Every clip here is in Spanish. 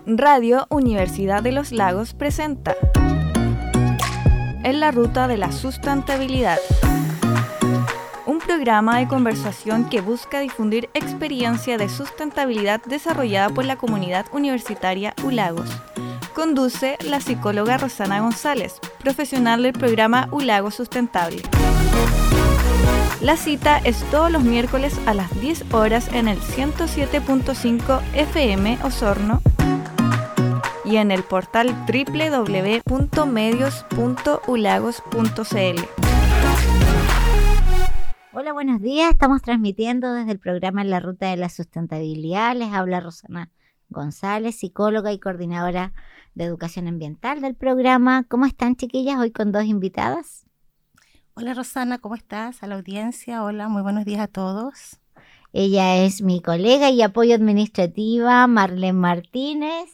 Radio Universidad de los Lagos presenta En la Ruta de la Sustentabilidad, un programa de conversación que busca difundir experiencia de sustentabilidad desarrollada por la comunidad universitaria ULagos. Conduce la psicóloga Rosana González, profesional del programa ULagos Sustentable. La cita es todos los miércoles a las 10 horas en el 107.5 FM Osorno y en el portal www.medios.ulagos.cl. Hola, buenos días. Estamos transmitiendo desde el programa En la Ruta de la Sustentabilidad. Les habla Rosana González, psicóloga y coordinadora de educación ambiental del programa. ¿Cómo están, chiquillas? Hoy con dos invitadas. Hola, Rosana, ¿cómo estás? A la audiencia, hola, muy buenos días a todos. Ella es mi colega y apoyo administrativa, Marlene Martínez.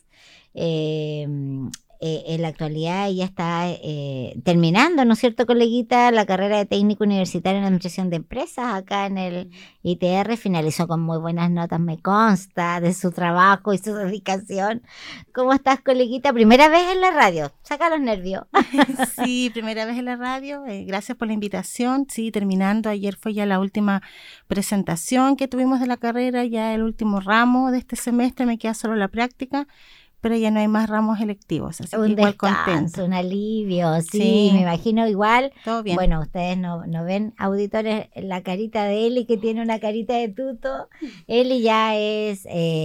En la actualidad ella está terminando, ¿no es cierto, coleguita? La carrera de técnico universitario en administración de empresas acá en el ITR. Finalizó con muy buenas notas, me consta, de su trabajo y su dedicación. ¿Cómo estás, coleguita? Primera vez en la radio, saca los nervios. Sí, primera vez en la radio, gracias por la invitación. Sí, terminando, ayer fue ya la última presentación que tuvimos de la carrera, ya el último ramo de este semestre, me queda solo la práctica. Pero ya no hay más ramos electivos, así que igual contento. Un alivio, sí, me imagino igual. Todo bien. Bueno, ustedes no ven, auditores, la carita de Eli, que tiene una carita de tuto. Eli ya es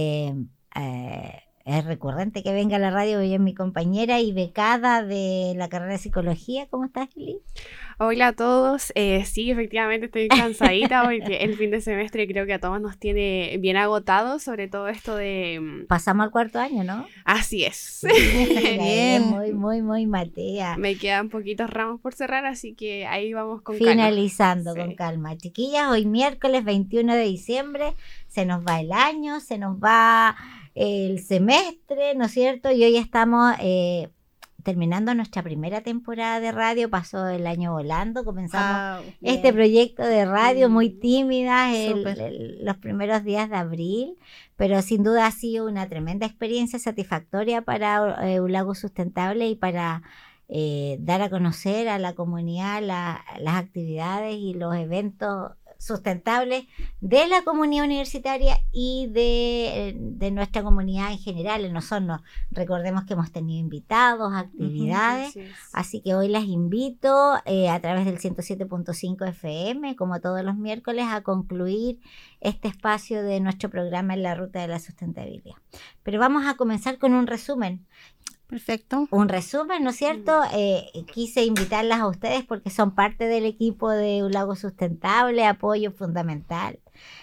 recurrente que venga a la radio, ella es mi compañera y becada de la carrera de psicología. ¿Cómo estás, Eli? Hola a todos, sí, efectivamente estoy cansadita porque el fin de semestre creo que a todos nos tiene bien agotados, sobre todo esto de... Pasamos al cuarto año, ¿no? Así es. Sí, bien. Muy matea. Me quedan poquitos ramos por cerrar, así que ahí vamos con finalizando calma. Con calma. Chiquillas, hoy miércoles 21 de diciembre, se nos va el año, se nos va el semestre, ¿no es cierto? Y hoy estamos... terminando nuestra primera temporada de radio. Pasó el año volando, comenzamos este proyecto de radio muy tímida los primeros días de abril, pero sin duda ha sido una tremenda experiencia satisfactoria para ULagos Sustentable y para dar a conocer a la comunidad las actividades y los eventos sustentables de la comunidad universitaria y de nuestra comunidad en general en Osorno. Recordemos que hemos tenido invitados, actividades, así que hoy las invito a través del 107.5 FM, como todos los miércoles, a concluir este espacio de nuestro programa En la Ruta de la Sustentabilidad. Pero vamos a comenzar con un resumen. Perfecto. Un resumen, ¿no es cierto? Quise invitarlas a ustedes porque son parte del equipo de ULagos Sustentable, apoyo fundamental.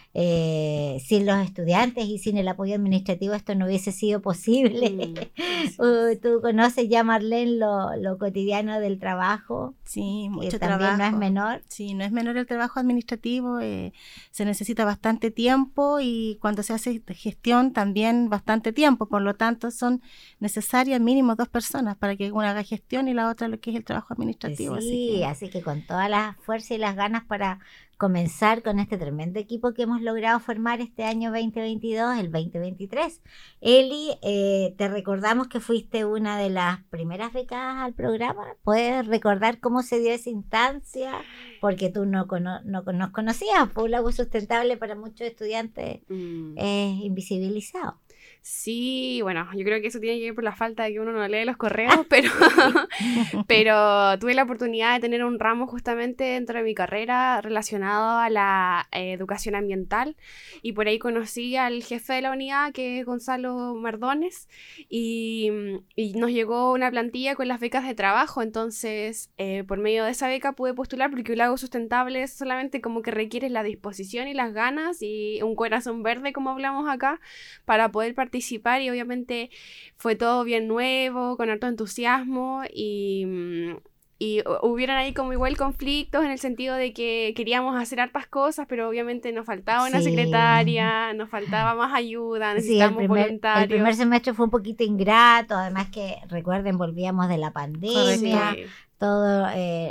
Sin los estudiantes y sin el apoyo administrativo esto no hubiese sido posible. Tú conoces ya, Marlene, lo cotidiano del trabajo. Sí, mucho también trabajo. No es menor. Sí, no es menor el trabajo administrativo, se necesita bastante tiempo y cuando se hace gestión también bastante tiempo, por lo tanto son necesarias mínimo 2 personas para que una haga gestión y la otra lo que es el trabajo administrativo. Sí, así que con toda la fuerza y las ganas para comenzar con este tremendo equipo que hemos logrado formar este año 2022, el 2023. Eli, te recordamos que fuiste una de las primeras becadas al programa. ¿Puedes recordar cómo se dio esa instancia? Porque tú no nos conocías. ULagos Sustentable para muchos estudiantes es invisibilizado. Sí, bueno, yo creo que eso tiene que ver por la falta de que uno no lee los correos, pero tuve la oportunidad de tener un ramo justamente dentro de mi carrera relacionado a la educación ambiental y por ahí conocí al jefe de la unidad, que es Gonzalo Mardones, y nos llegó una plantilla con las becas de trabajo. Entonces por medio de esa beca pude postular porque ULagos Sustentable es solamente como que requiere la disposición y las ganas y un corazón verde, como hablamos acá, para poder participar, y obviamente fue todo bien nuevo, con harto entusiasmo y hubieron ahí como igual conflictos en el sentido de que queríamos hacer hartas cosas, pero obviamente nos faltaba una secretaria, nos faltaba más ayuda, necesitábamos voluntarios. El primer semestre fue un poquito ingrato, además que recuerden, volvíamos de la pandemia, todo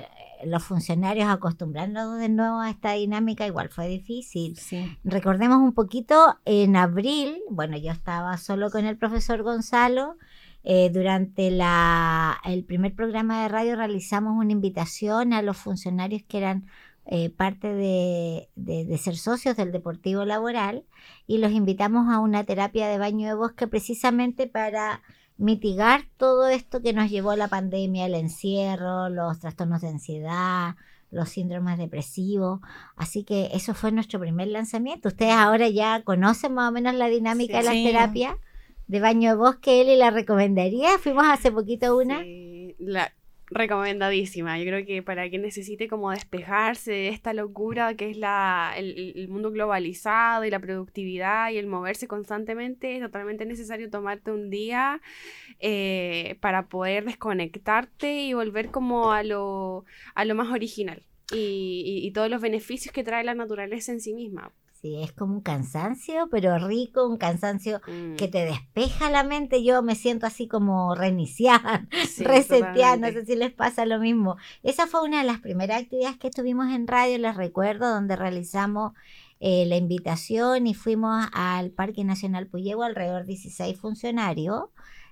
los funcionarios acostumbrarnos de nuevo a esta dinámica igual fue difícil. Sí. Recordemos un poquito, en abril, bueno, yo estaba solo con el profesor Gonzalo. Durante el primer programa de radio realizamos una invitación a los funcionarios que eran parte de ser socios del Deportivo Laboral, y los invitamos a una terapia de baño de bosque precisamente para mitigar todo esto que nos llevó a la pandemia, el encierro, los trastornos de ansiedad, los síndromes depresivos. Así que eso fue nuestro primer lanzamiento. Ustedes ahora ya conocen más o menos la dinámica de las terapias de baño de bosque. Eli, ¿la recomendaría? Fuimos hace poquito una. Sí, recomendadísima. Yo creo que para quien necesite como despejarse de esta locura que es el mundo globalizado y la productividad y el moverse constantemente, es totalmente necesario tomarte un día para poder desconectarte y volver como a lo más original y todos los beneficios que trae la naturaleza en sí misma. Sí, es como un cansancio, pero rico, un cansancio que te despeja la mente. Yo me siento así como reiniciada, Sí, reseteada, no totalmente. sé si les pasa lo mismo. Esa fue una de las primeras actividades que estuvimos en radio, les recuerdo, donde realizamos la invitación y fuimos al Parque Nacional Puyehue, alrededor de 16 funcionarios,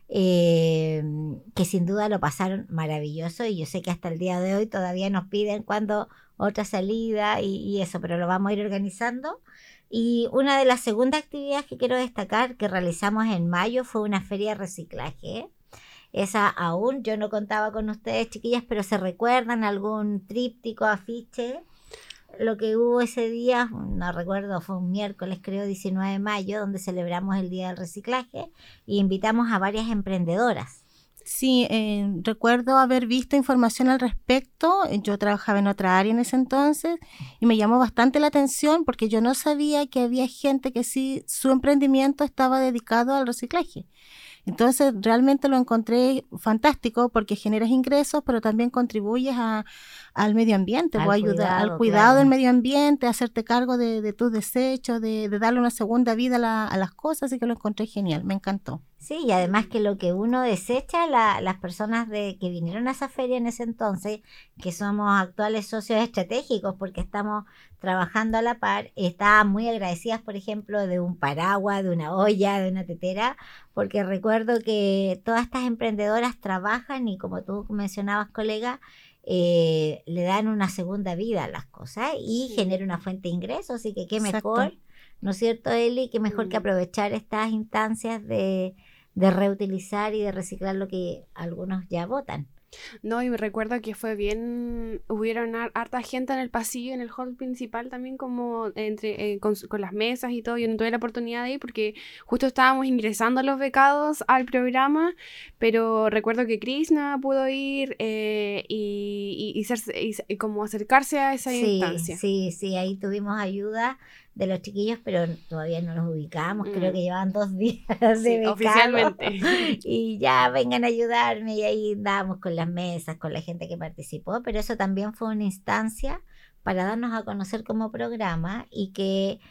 que sin duda lo pasaron maravilloso, y yo sé que hasta el día de hoy todavía nos piden cuando otra salida y eso, pero lo vamos a ir organizando. Y una de las segundas actividades que quiero destacar que realizamos en mayo fue una feria de reciclaje. Esa aún yo no contaba con ustedes, chiquillas, pero ¿se recuerdan algún tríptico, afiche? Lo que hubo ese día, no recuerdo, fue un miércoles, creo, 19 de mayo, donde celebramos el Día del Reciclaje y invitamos a varias emprendedoras. Sí, recuerdo haber visto información al respecto. Yo trabajaba en otra área en ese entonces y me llamó bastante la atención porque yo no sabía que había gente que sí, su emprendimiento estaba dedicado al reciclaje. Entonces realmente lo encontré fantástico porque generas ingresos, pero también contribuyes al medio ambiente, Al o ayuda cuidado, al cuidado claro. del medio ambiente, hacerte cargo de tus desechos, de darle una segunda vida a las cosas, así que lo encontré genial, me encantó. Sí, y además que lo que uno desecha, las personas que vinieron a esa feria en ese entonces, que somos actuales socios estratégicos porque estamos trabajando a la par, estaban muy agradecidas, por ejemplo, de un paraguas, de una olla, de una tetera, porque recuerdo que todas estas emprendedoras trabajan y, como tú mencionabas, colega, le dan una segunda vida a las cosas y Sí. genera una fuente de ingresos, así que qué Exacto. mejor, ¿no es cierto, Eli? Qué mejor que aprovechar estas instancias de reutilizar y de reciclar lo que algunos ya botan. No, y me recuerdo que fue bien, hubieron harta gente en el pasillo, en el hall principal también, como con las mesas y todo. Yo no tuve la oportunidad de ir porque justo estábamos ingresando a los becados al programa, pero recuerdo que Krishna pudo ir y como acercarse a esa instancia. Sí, ahí tuvimos ayuda de los chiquillos, pero todavía no los ubicamos, creo que llevaban 2 días de Sí, becado. oficialmente. Y ya vengan a ayudarme, y ahí dábamos con las mesas, con la gente que participó, pero eso también fue una instancia para darnos a conocer como programa y que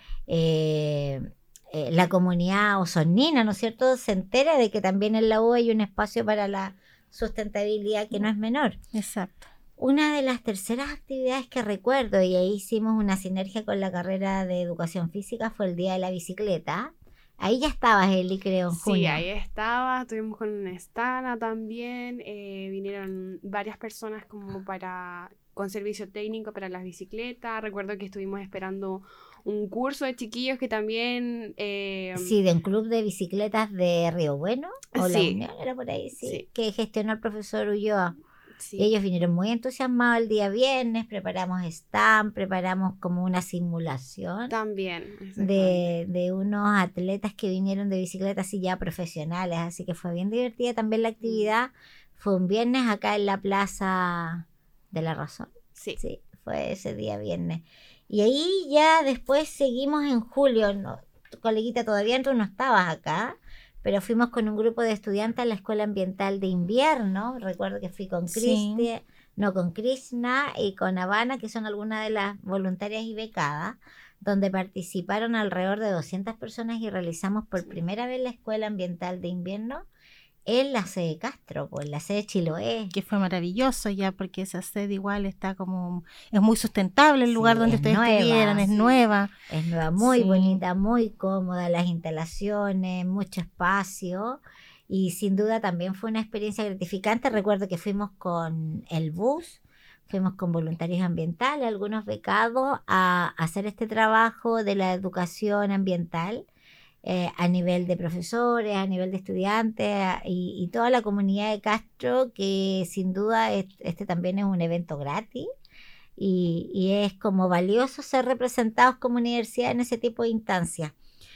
la comunidad osornina, ¿no es cierto?, se entere de que también en la U hay un espacio para la sustentabilidad que no es menor. Exacto. Una de las terceras actividades que recuerdo, y ahí hicimos una sinergia con la carrera de educación física, fue el Día de la Bicicleta. Ahí ya estabas, Eli, creo, en Sí, junio. ahí estaba, estuvimos con una Stana también, vinieron varias personas como con servicio técnico para las bicicletas. Recuerdo que estuvimos esperando un curso de chiquillos que también... Sí, de un club de bicicletas de Río Bueno, o La Sí. Unión, era por ahí, sí, Sí. que gestionó el profesor Ulloa. sí. Y ellos vinieron muy entusiasmados el día viernes, preparamos stand, preparamos como una simulación También. exactamente. de unos atletas que vinieron de bicicletas así ya profesionales, así que fue bien divertida también la actividad. Fue un viernes acá en la Plaza de la Razón. Sí. Sí, fue ese día viernes. Y ahí ya después seguimos en julio. No, tu coleguita, todavía tú no estabas acá, pero fuimos con un grupo de estudiantes a la Escuela Ambiental de Invierno. Recuerdo que fui con Sí. con Krishna y con Habana, que son algunas de las voluntarias y becadas, donde participaron alrededor de 200 personas y realizamos por primera vez la Escuela Ambiental de Invierno en la sede Castro, pues, en la sede Chiloé. Que fue maravilloso ya, porque esa sede igual está como, es muy sustentable el lugar donde ustedes estuvieron, es nueva. Es nueva, muy Sí. bonita, muy cómoda, las instalaciones, mucho espacio, y sin duda también fue una experiencia gratificante. Recuerdo que fuimos con el bus, fuimos con voluntarios ambientales, algunos becados, a hacer este trabajo de la educación ambiental. A nivel de profesores, a nivel de estudiantes y toda la comunidad de Castro, que sin duda este también es un evento gratis y es como valioso ser representados como universidad en ese tipo de instancias.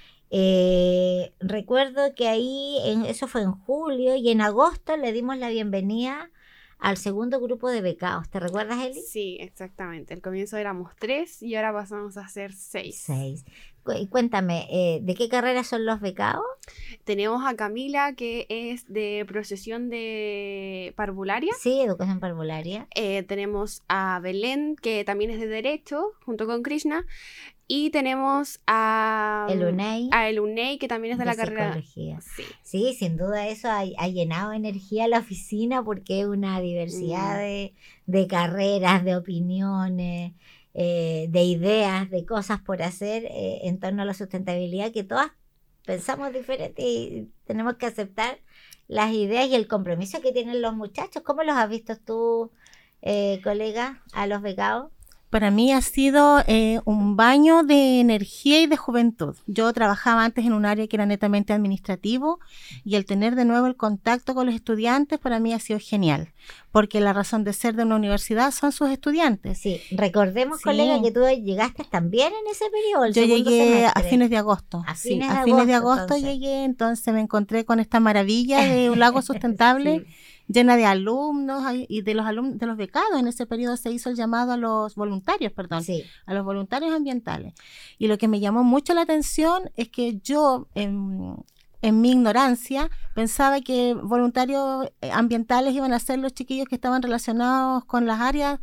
Recuerdo que ahí, eso fue en julio, y en agosto le dimos la bienvenida al segundo grupo de becados. ¿Te recuerdas, Eli? Sí, exactamente. Al comienzo éramos 3 y ahora pasamos a ser 6. 6. Cuéntame, ¿de qué carrera son los becados? Tenemos a Camila, que es de procesión de parvularia. Sí, educación parvularia. Tenemos a Belén, que también es de Derecho, junto con Krishna. Y tenemos a El UNEI, que también es de la carrera. Psicología. Sí. Sí, sin duda eso ha llenado de energía la oficina, porque es una diversidad de carreras, de opiniones, de ideas, de cosas por hacer en torno a la sustentabilidad, que todas pensamos diferente y tenemos que aceptar las ideas y el compromiso que tienen los muchachos. ¿Cómo los has visto tú, colega, a los becados? Para mí ha sido un baño de energía y de juventud. Yo trabajaba antes en un área que era netamente administrativo, y el tener de nuevo el contacto con los estudiantes para mí ha sido genial, porque la razón de ser de una universidad son sus estudiantes. Sí, recordemos, Sí. colega, que tú llegaste también en ese periodo. Yo llegué a fines de agosto. A Sí, fines a de fines de agosto, agosto entonces. llegué, entonces me encontré con esta maravilla de un lago sustentable. Sí. Llena de alumnos y de los alumnos, de los becados. En ese periodo se hizo el llamado a los voluntarios, Sí. a los voluntarios ambientales. Y lo que me llamó mucho la atención es que yo, en mi ignorancia, pensaba que voluntarios ambientales iban a ser los chiquillos que estaban relacionados con las áreas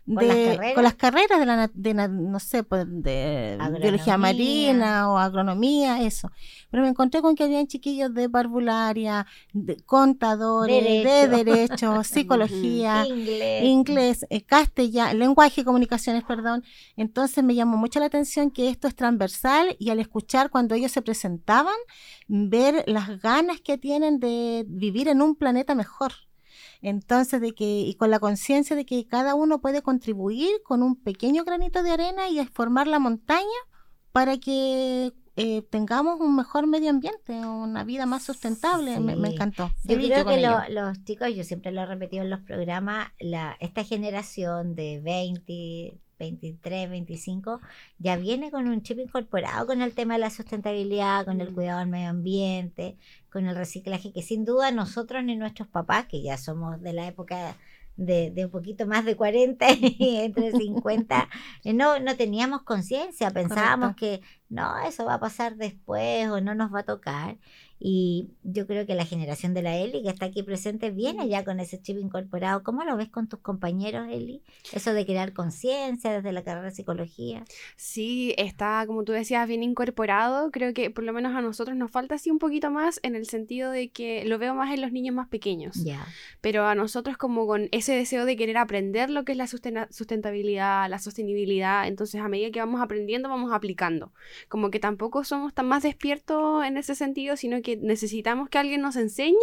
con las carreras no sé, pues, de biología marina o agronomía, eso. Pero me encontré con que habían chiquillos de parvularia, de contadores, de derecho, psicología, inglés, castellano, lenguaje y comunicaciones, perdón. Entonces me llamó mucho la atención que esto es transversal, y al escuchar cuando ellos se presentaban, ver las ganas que tienen de vivir en un planeta mejor. Entonces, y con la conciencia de que cada uno puede contribuir con un pequeño granito de arena y formar la montaña para que tengamos un mejor medio ambiente, una vida más sustentable. Sí. Me encantó. Yo creo que los chicos, yo siempre lo he repetido en los programas, esta generación de 20, 23, 25, ya viene con un chip incorporado con el tema de la sustentabilidad, con el cuidado del medio ambiente, con el reciclaje, que sin duda nosotros ni nuestros papás, que ya somos de la época de un poquito más de 40 y entre 50, no teníamos conciencia, pensábamos que no, eso va a pasar después o no nos va a tocar. Y yo creo que la generación de la Eli, que está aquí presente, viene ya con ese chip incorporado. ¿Cómo lo ves con tus compañeros, Eli? Eso de crear conciencia desde la carrera de psicología. Sí, está, como tú decías, bien incorporado. Creo que por lo menos a nosotros nos falta así un poquito más, en el sentido de que lo veo más en los niños más pequeños. Ya. Pero a nosotros, como con ese deseo de querer aprender lo que es la sustentabilidad, la sostenibilidad, entonces a medida que vamos aprendiendo, vamos aplicando. Como que tampoco somos tan más despiertos en ese sentido, sino que necesitamos que alguien nos enseñe,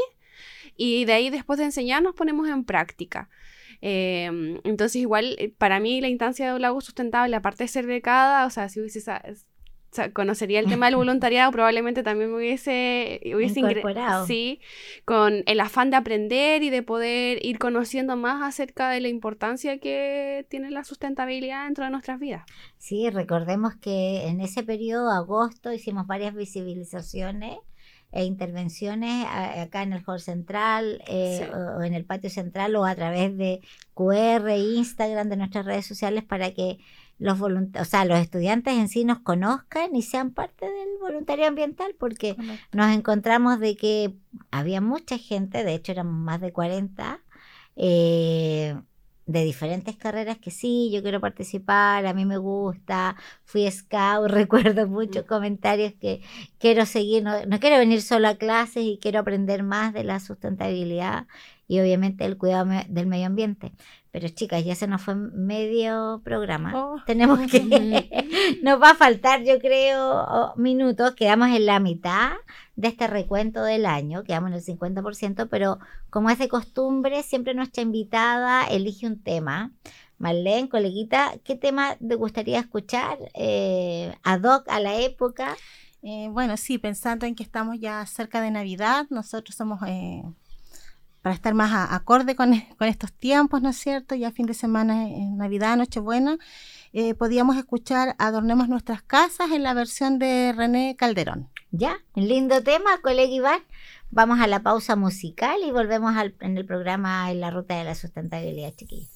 y de ahí, después de enseñar, nos ponemos en práctica. Entonces igual, para mí la instancia de un lago sustentable, aparte de ser becada, o sea, si hubiese conocería el tema del voluntariado, probablemente también me hubiese incorporado. Sí, con el afán de aprender y de poder ir conociendo más acerca de la importancia que tiene la sustentabilidad dentro de nuestras vidas. Sí, recordemos que en ese periodo, agosto, hicimos varias visibilizaciones e intervenciones acá en el hall central, Sí. o en el patio central, o a través de QR, Instagram, de nuestras redes sociales, para que los estudiantes en sí nos conozcan y sean parte del voluntariado ambiental, porque nos encontramos de que había mucha gente, de hecho éramos más de 40, de diferentes carreras que sí, yo quiero participar, a mí me gusta, fui scout, recuerdo muchos comentarios que quiero seguir, no quiero venir solo a clases y quiero aprender más de la sustentabilidad y obviamente el cuidado del medio ambiente. Pero chicas, ya se nos fue medio programa. Tenemos que, nos va a faltar yo creo minutos, quedamos en la mitad de este recuento del año, quedamos en el 50%, pero como es de costumbre, siempre nuestra invitada elige un tema. Marlene, coleguita, ¿qué tema te gustaría escuchar ad hoc a la época? Bueno, sí, pensando en que estamos ya cerca de Navidad, nosotros somos... para estar más acorde con estos tiempos, ¿no es cierto? Ya fin de semana, Navidad, Nochebuena, podíamos escuchar Adornemos Nuestras Casas en la versión de René Calderón. Ya, un lindo tema, colega Iván. Vamos a la pausa musical y volvemos en el programa En la Ruta de la Sustentabilidad, chiquillos.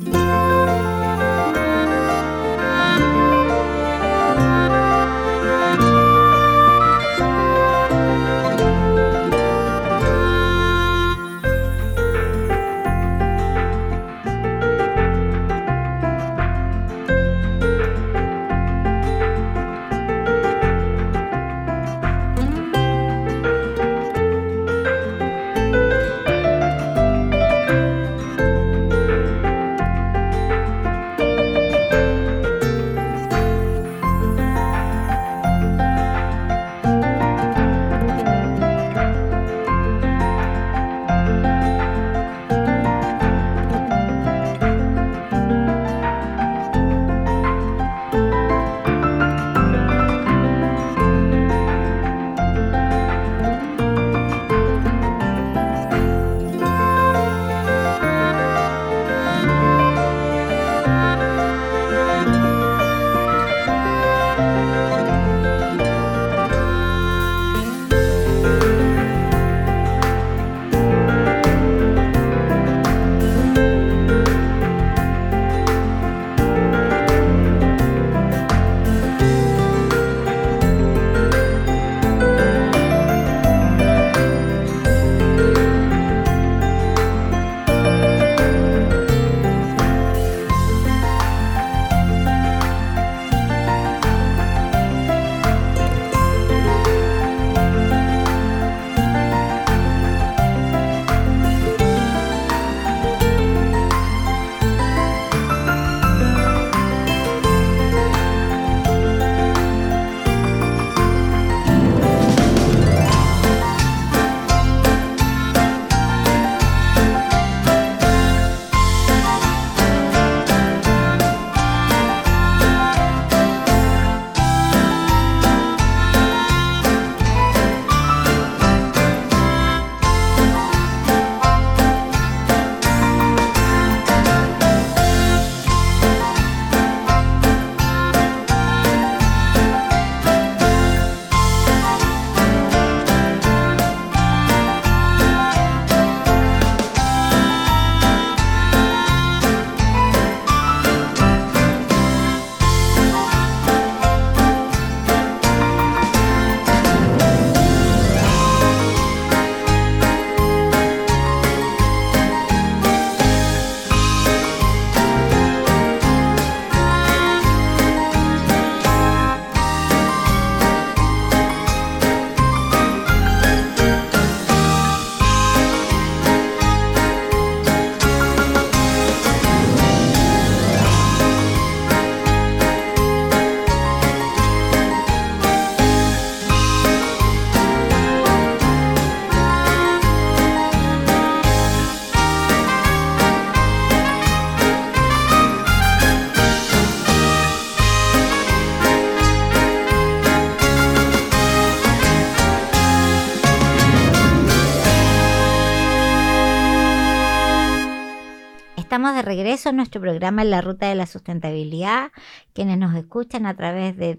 Estamos de regreso en nuestro programa En la Ruta de la Sustentabilidad. Quienes nos escuchan a través de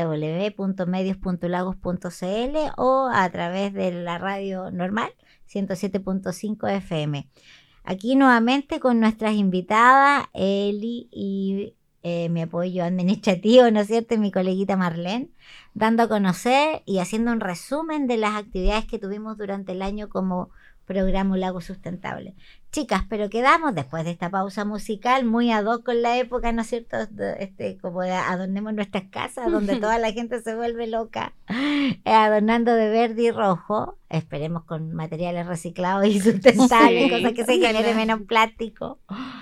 www.medios.lagos.cl o a través de la radio normal 107.5 FM. Aquí nuevamente con nuestras invitadas Eli y mi apoyo administrativo, ¿no es cierto? Y mi coleguita Marlene, dando a conocer y haciendo un resumen de las actividades que tuvimos durante el año como programa Un Lago Sustentable. Chicas, pero quedamos después de esta pausa musical muy ad hoc con la época, ¿no es cierto? Como adornemos nuestras casas, donde toda la gente se vuelve loca, adornando de verde y rojo, esperemos con materiales reciclados y sustentables, Sí, cosas que se genere ojalá. menos plástico.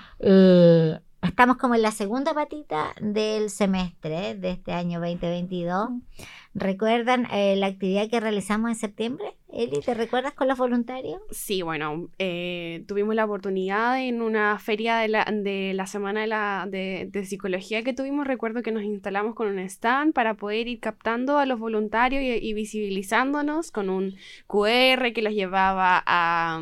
Estamos como en la segunda patita del semestre de este año 2022. ¿Recuerdan la actividad que realizamos en septiembre? Eli, ¿te recuerdas con los voluntarios? Sí, bueno, tuvimos la oportunidad en una feria de la semana de psicología que tuvimos. Recuerdo que nos instalamos con un stand para poder ir captando a los voluntarios y visibilizándonos con un QR que los llevaba a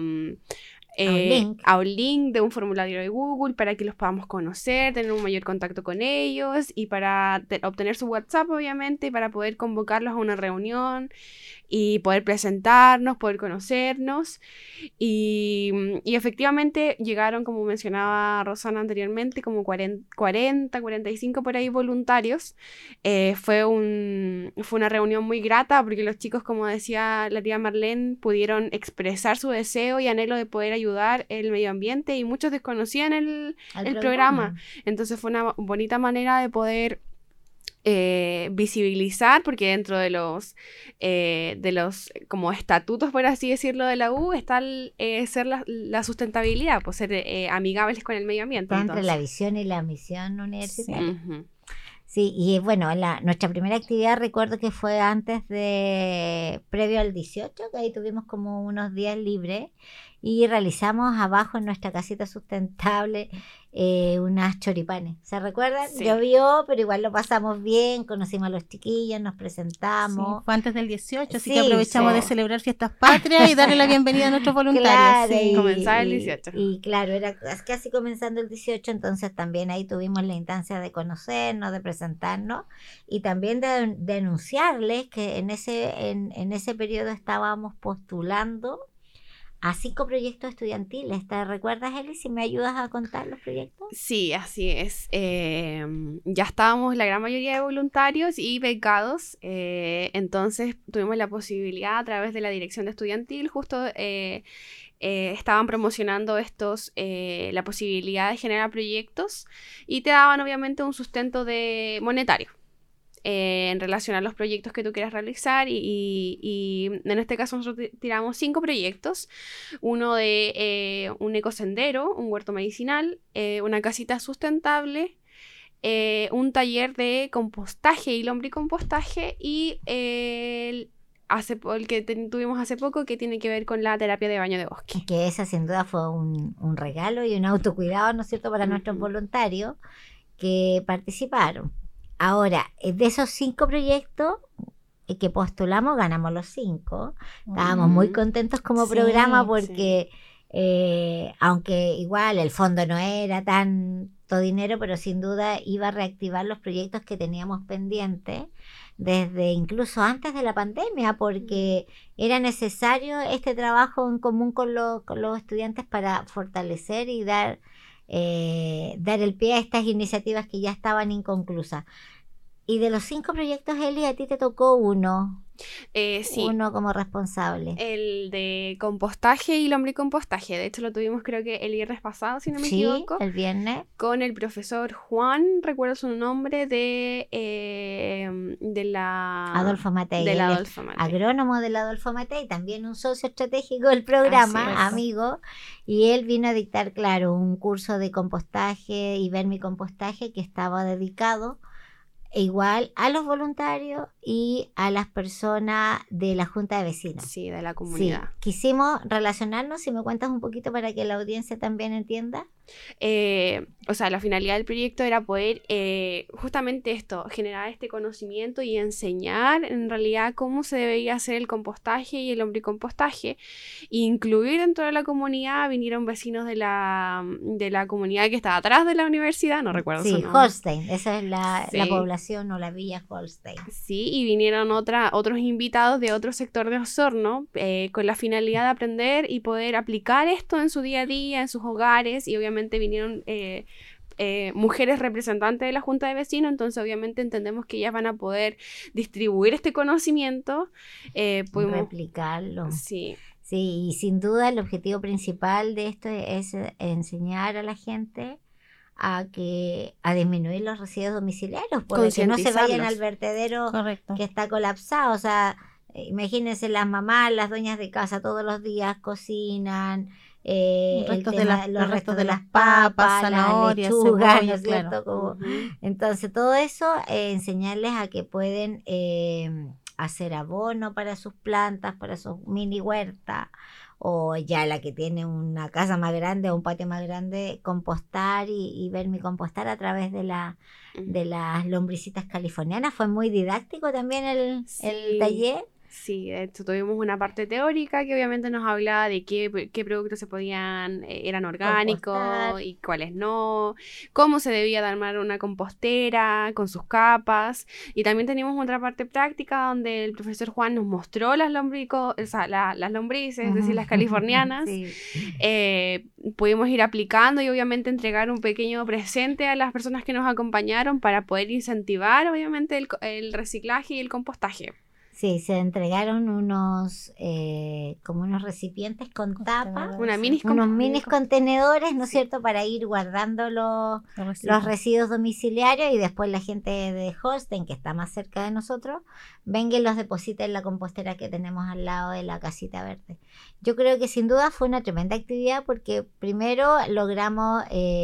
un link de un formulario de Google para que los podamos conocer, tener un mayor contacto con ellos y para obtener su WhatsApp, obviamente, y para poder convocarlos a una reunión y poder presentarnos, poder conocernos. Y efectivamente llegaron, como mencionaba Rosana anteriormente, como 40, 45 por ahí voluntarios. Fue una reunión muy grata porque los chicos, como decía la tía Marlene, pudieron expresar su deseo y anhelo de poder ayudar el medio ambiente y muchos desconocían el programa. Entonces fue una bonita manera de poder visibilizar, porque dentro de los como estatutos, por así decirlo, de la U está ser la sustentabilidad, pues ser amigables con el medio ambiente. Está entre la visión y la misión universitaria. Ujú. Sí, y bueno, nuestra primera actividad recuerdo que fue previo al 18, que ahí tuvimos como unos días libres y realizamos abajo en nuestra casita sustentable unas choripanes. ¿Se recuerdan? Sí. Llovió, pero igual lo pasamos bien, conocimos a los chiquillos, nos presentamos. Sí, fue antes del 18, así Sí, que aprovechamos sí. de celebrar fiestas patrias y darle la bienvenida a nuestros voluntarios. Claro, sí. Comenzaba el 18. Y claro, era casi comenzando el 18, entonces también ahí tuvimos la instancia de conocernos, de presentarnos y también de anunciarles que en ese periodo estábamos postulando a 5 proyectos estudiantiles. ¿Te recuerdas, Eli, si me ayudas a contar los proyectos? Sí, así es. Ya estábamos la gran mayoría de voluntarios y becados, entonces tuvimos la posibilidad a través de la dirección de estudiantil, justo estaban promocionando la posibilidad de generar proyectos y te daban obviamente un sustento monetario. En relación a los proyectos que tú quieras realizar y en este caso nosotros tiramos 5 proyectos, uno de un ecosendero, un huerto medicinal, una casita sustentable, un taller de compostaje y lombricompostaje y el que tuvimos hace poco que tiene que ver con la terapia de baño de bosque. Que esa sin duda fue un regalo y un autocuidado, ¿no es cierto?, para nuestros voluntarios que participaron. Ahora, de esos 5 proyectos que postulamos, ganamos los 5. Estábamos muy contentos como Sí, programa porque, aunque igual el fondo no era tanto dinero, pero sin duda iba a reactivar los proyectos que teníamos pendientes desde incluso antes de la pandemia, porque era necesario este trabajo en común con los estudiantes para fortalecer y dar el pie a estas iniciativas que ya estaban inconclusas. Y de los 5 proyectos, Eli, a ti te tocó uno. Sí. Uno como responsable. El de compostaje y lombricompostaje. De hecho, lo tuvimos creo que el viernes pasado, si no me equivoco. El viernes. Con el profesor Juan, recuerdo su nombre, de la... Adolfo Matei. Del Adolfo Matei. Agrónomo del Adolfo Matei, también un socio estratégico del programa, amigo. Y él vino a dictar, claro, un curso de compostaje y vermicompostaje que estaba dedicado igual a los voluntarios y a las personas de la Junta de Vecinos. Sí, de la comunidad. Sí. Quisimos relacionarnos, si me cuentas un poquito para que la audiencia también entienda. O sea, la finalidad del proyecto era poder justamente esto, generar este conocimiento y enseñar en realidad cómo se debería hacer el compostaje y el lombricompostaje, incluir dentro de la comunidad. Vinieron vecinos de la comunidad que está atrás de la universidad, no recuerdo su nombre. Holstein, esa es la población o la villa Holstein. Sí, y vinieron otros invitados de otro sector de Osorno con la finalidad de aprender y poder aplicar esto en su día a día, en sus hogares, y obviamente vinieron mujeres representantes de la Junta de Vecinos, entonces obviamente entendemos que ellas van a poder distribuir este conocimiento. Replicarlo. Sí. Sí, y sin duda el objetivo principal de esto es enseñar a la gente a disminuir los residuos domiciliarios, porque que no se vayan al vertedero que está colapsado. O sea, imagínense las mamás, las dueñas de casa todos los días cocinan, los restos de las papas, zanahorias, las lechugas, ¿no es claro. cierto? Entonces todo eso, enseñarles a que pueden hacer abono para sus plantas, para sus mini huertas, o ya la que tiene una casa más grande o un patio más grande, compostar y vermicompostar a través de las lombricitas californianas. Fue muy didáctico también el taller. Sí, de hecho tuvimos una parte teórica que obviamente nos hablaba de qué productos eran orgánicos Compostar. Y cuáles no, cómo se debía de armar una compostera con sus capas, y también teníamos otra parte práctica donde el profesor Juan nos mostró las lombrices, es decir, las californianas. Sí. Pudimos ir aplicando y obviamente entregar un pequeño presente a las personas que nos acompañaron para poder incentivar obviamente el reciclaje y el compostaje. Sí, se entregaron como unos recipientes con tapa, unos mini contenedores, ¿no es cierto?, para ir guardando los residuos domiciliarios, y después la gente de Holstein, que está más cerca de nosotros, venga y los deposita en la compostera que tenemos al lado de la casita verde. Yo creo que sin duda fue una tremenda actividad, porque primero logramos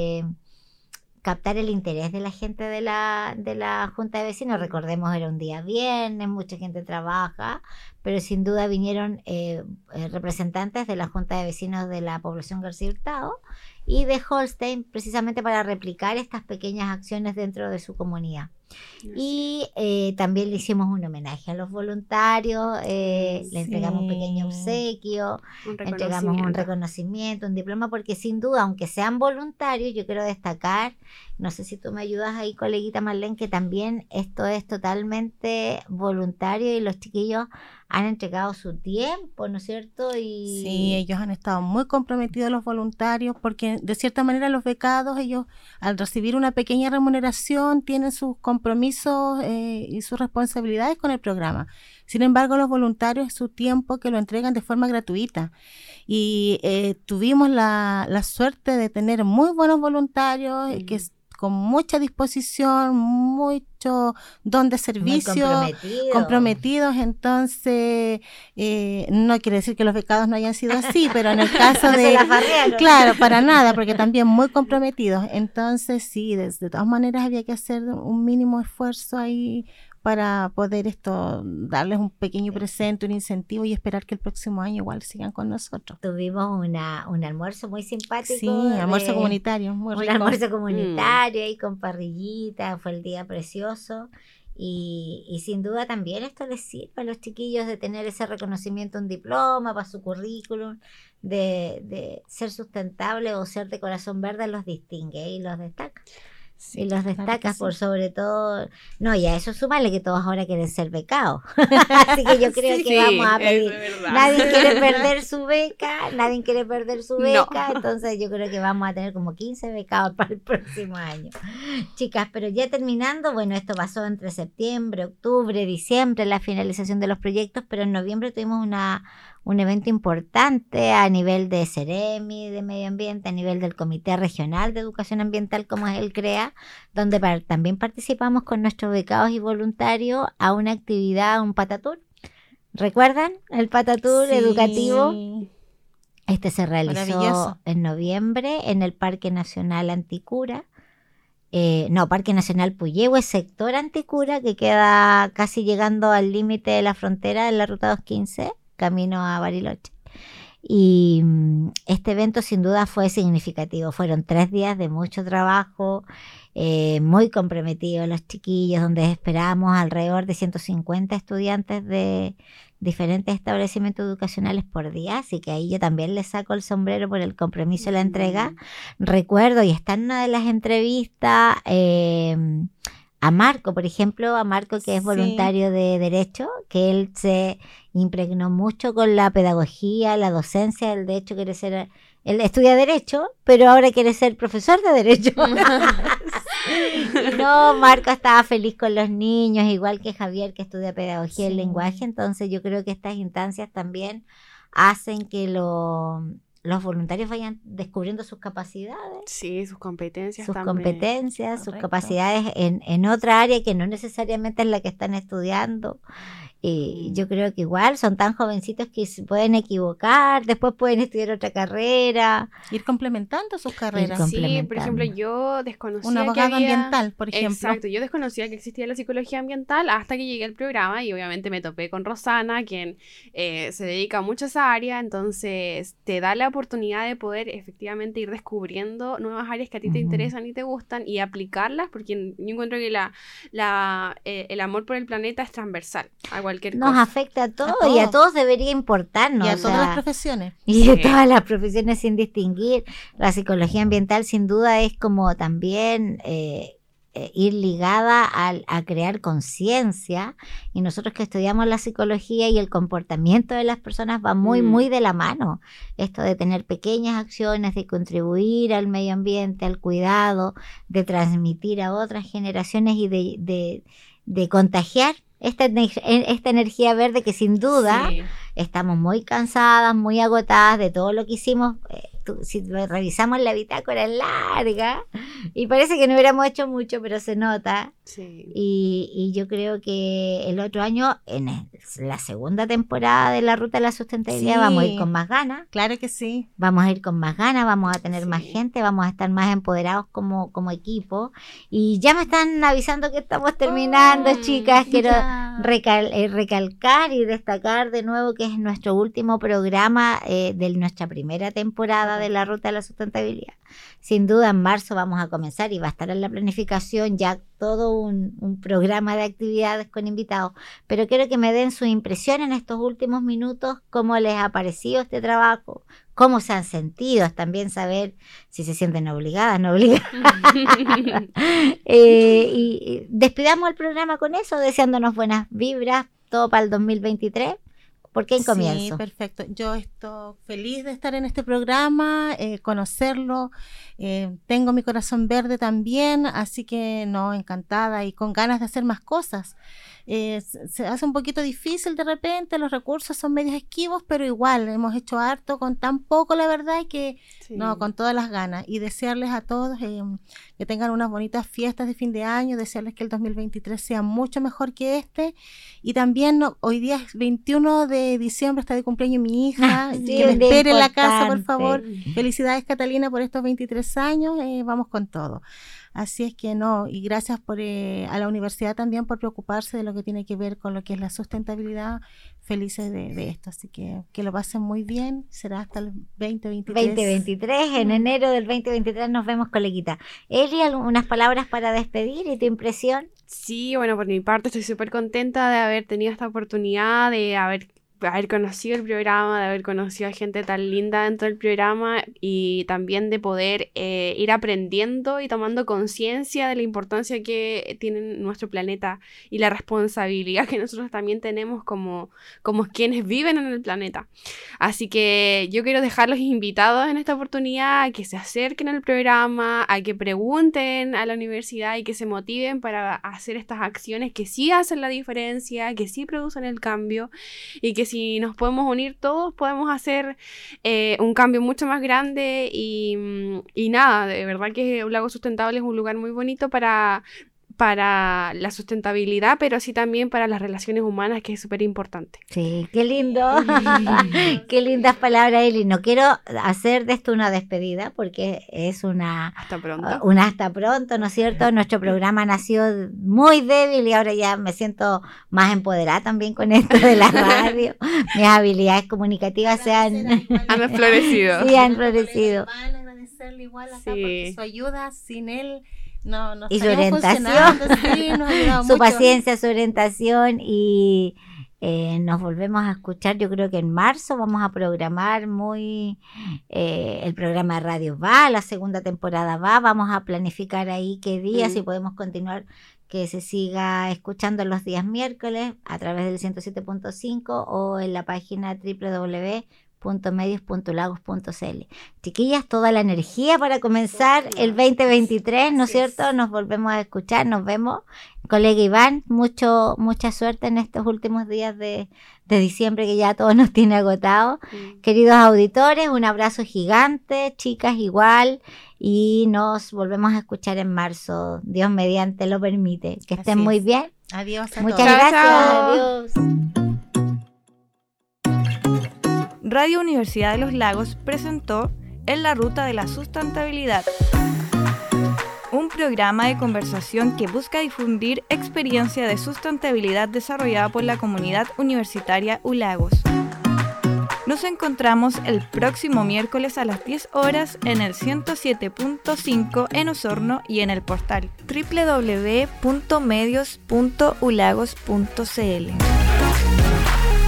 captar el interés de la gente de la Junta de Vecinos. Recordemos, era un día viernes, mucha gente trabaja, pero sin duda vinieron representantes de la Junta de Vecinos de la población García Hurtado y de Holstein, precisamente para replicar estas pequeñas acciones dentro de su comunidad. Y también le hicimos un homenaje a los voluntarios, le entregamos un pequeño obsequio, entregamos un reconocimiento, un diploma, porque sin duda, aunque sean voluntarios, yo quiero destacar, no sé si tú me ayudas ahí, coleguita Marlene, que también esto es totalmente voluntario y los chiquillos han entregado su tiempo, ¿no es cierto? Sí, ellos han estado muy comprometidos, los voluntarios, porque de cierta manera los becados, ellos al recibir una pequeña remuneración tienen sus compromisos y sus responsabilidades con el programa. Sin embargo, los voluntarios es su tiempo que lo entregan de forma gratuita. Y tuvimos la suerte de tener muy buenos voluntarios que con mucha disposición, mucho don de servicio, comprometidos. Entonces, no quiere decir que los becados no hayan sido así, pero en el caso de... Claro, para nada, porque también muy comprometidos. Entonces, sí, de todas maneras había que hacer un mínimo esfuerzo ahí para poder darles un pequeño presente, un incentivo, y esperar que el próximo año igual sigan con nosotros. Tuvimos un almuerzo muy simpático. Sí, almuerzo comunitario, muy rico. Un almuerzo comunitario y con parrillita, fue el día precioso. Y sin duda también esto les sirve a los chiquillos de tener ese reconocimiento, un diploma para su currículum, de ser sustentable o ser de corazón verde, los distingue y los destaca. Sí, y los destacas por sobre todo. No, y a eso súmale que todos ahora quieren ser becados. Así que yo creo que vamos a pedir. Nadie quiere perder su beca, no. Entonces yo creo que vamos a tener como 15 becados para el próximo año. Chicas, pero ya terminando, bueno, esto pasó entre septiembre, octubre, diciembre, la finalización de los proyectos, pero en noviembre tuvimos un evento importante a nivel de Ceremi, de Medio Ambiente, a nivel del Comité Regional de Educación Ambiental, como es el CREA, donde también participamos con nuestros becados y voluntarios a una actividad, un patatour. ¿Recuerdan el patatour educativo? Este se realizó en noviembre en el Parque Nacional Anticura. Parque Nacional Puyehue, sector Anticura, que queda casi llegando al límite de la frontera de la Ruta 215. Camino a Bariloche. Y este evento sin duda fue significativo. Fueron 3 días de mucho trabajo, muy comprometidos los chiquillos, donde esperábamos alrededor de 150 estudiantes de diferentes establecimientos educacionales por día, así que ahí yo también les saco el sombrero por el compromiso de la entrega. Recuerdo, y está en una de las entrevistas, a Marco, por ejemplo, que es voluntario de Derecho, que él se impregnó mucho con la pedagogía, la docencia, él de hecho quiere ser Él estudia Derecho, pero ahora quiere ser profesor de Derecho. No, Marco estaba feliz con los niños, igual que Javier, que estudia Pedagogía del Lenguaje. Entonces yo creo que estas instancias también hacen que los voluntarios vayan descubriendo sus capacidades. Sí, sus competencias sus también. competencias, sus Correcto. capacidades en otra área que no necesariamente es la que están estudiando. Y yo creo que igual son tan jovencitos que se pueden equivocar, después pueden estudiar otra carrera. Ir complementando sus carreras. com- Sí, por complementando. ejemplo, yo desconocía Un que abogado había... ambiental, por ejemplo. Exacto, yo desconocía que existía la psicología ambiental hasta que llegué al programa y obviamente me topé con Rosana, quien se dedica mucho a esa área, entonces te da la oportunidad de poder efectivamente ir descubriendo nuevas áreas que a ti te Ujú. interesan y te gustan y aplicarlas, porque yo encuentro que el amor por el planeta es transversal a cualquier Nos cosa. afecta a todos A y a todos. todos debería importarnos. Y a o todas sea, las profesiones. y de Sí. todas las profesiones sin distinguir. La psicología ambiental sin duda es como también ir ligada a crear conciencia, y nosotros que estudiamos la psicología y el comportamiento de las personas va muy, muy de la mano. Esto de tener pequeñas acciones, de contribuir al medio ambiente, al cuidado, de transmitir a otras generaciones y de contagiar esta energía verde que sin duda Sí. estamos muy cansadas, muy agotadas de todo lo que hicimos. Si revisamos la bitácora es larga y parece que no hubiéramos hecho mucho, pero se nota. Sí. Y yo creo que el otro año, la segunda temporada de la Ruta de la Sustentabilidad, Sí. vamos a ir con más ganas. Claro que sí. Vamos a ir con más ganas, vamos a tener Sí. más gente, vamos a estar más empoderados como equipo. Y ya me están avisando que estamos terminando, chicas. Quiero Ya. recalcar y destacar de nuevo que es nuestro último programa de nuestra primera temporada de la Ruta de la Sustentabilidad. Sin duda en marzo vamos a comenzar y va a estar en la planificación ya todo un programa de actividades con invitados, pero quiero que me den su impresión en estos últimos minutos, cómo les ha parecido este trabajo, cómo se han sentido, también saber si se sienten obligadas, no obligadas. Y despidamos el programa con eso, deseándonos buenas vibras, todo para el 2023. ¿Por qué en comienzo? Sí, perfecto. Yo estoy feliz de estar en este programa, conocerlo. Tengo mi corazón verde también, así que no, encantada y con ganas de hacer más cosas. Se hace un poquito difícil de repente, los recursos son medios esquivos, pero igual hemos hecho harto con tan poco, la verdad, y que Sí. no, con todas las ganas. Y desearles a todos que tengan unas bonitas fiestas de fin de año, desearles que el 2023 sea mucho mejor que este. Y también hoy día es 21 de diciembre, está de cumpleaños mi hija, Sí, que me un día espere en la casa, por importante. favor. Felicidades, Catalina, por estos 23 años, vamos con todo. Así es que no, y gracias a la universidad también por preocuparse de lo que tiene que ver con lo que es la sustentabilidad. Felices de esto, así que lo pasen muy bien. Será hasta el 2023. 2023, en enero del 2023 nos vemos, coleguita. Eli, algunas palabras para despedir y tu impresión. Sí, bueno, por mi parte estoy súper contenta de haber tenido esta oportunidad, de haber conocido el programa, de haber conocido a gente tan linda dentro del programa y también de poder ir aprendiendo y tomando conciencia de la importancia que tiene nuestro planeta y la responsabilidad que nosotros también tenemos como quienes viven en el planeta. Así que yo quiero dejarlos invitados en esta oportunidad a que se acerquen al programa, a que pregunten a la universidad y que se motiven para hacer estas acciones que sí hacen la diferencia, que sí producen el cambio y que si nos podemos unir todos podemos hacer un cambio mucho más grande y nada, de verdad que un lago sustentable es un lugar muy bonito para la sustentabilidad, pero sí también para las relaciones humanas, que es súper importante. Sí, qué lindo. Qué lindas palabras, Eli. No quiero hacer de esto una despedida porque es Hasta pronto. un hasta pronto, ¿no es cierto? Nuestro programa nació muy débil y ahora ya me siento más empoderada también con esto de la radio. Mis habilidades comunicativas se han... Han florecido. Sí, han florecido. Agradecerle igual acá Sí. porque su ayuda, sin él no Y su estaríamos orientación. funcionando. Sí, nos ha ayudado Su mucho. paciencia, su orientación y nos volvemos a escuchar. Yo creo que en marzo vamos a programar el programa de radio va, la segunda temporada vamos a planificar ahí qué día, si podemos continuar, que se siga escuchando los días miércoles a través del 107.5 o en la página www.medios.ulagos.cl. Chiquillas, toda la energía para comenzar el 2023, ¿no es cierto? Nos volvemos a escuchar, nos vemos. Colega Iván, mucha suerte en estos últimos días de diciembre que ya todo nos tiene agotado. Queridos auditores, un abrazo gigante, chicas igual, y nos volvemos a escuchar en marzo, Dios mediante lo permite. Que estén muy bien. Adiós a Muchas todos. gracias. Chao. Adiós. Radio Universidad de los Lagos presentó En la Ruta de la Sustentabilidad, un programa de conversación que busca difundir experiencia de sustentabilidad desarrollada por la comunidad universitaria ULAGOS. Nos encontramos el próximo miércoles a las 10 horas en el 107.5 en Osorno y en el portal www.medios.ulagos.cl.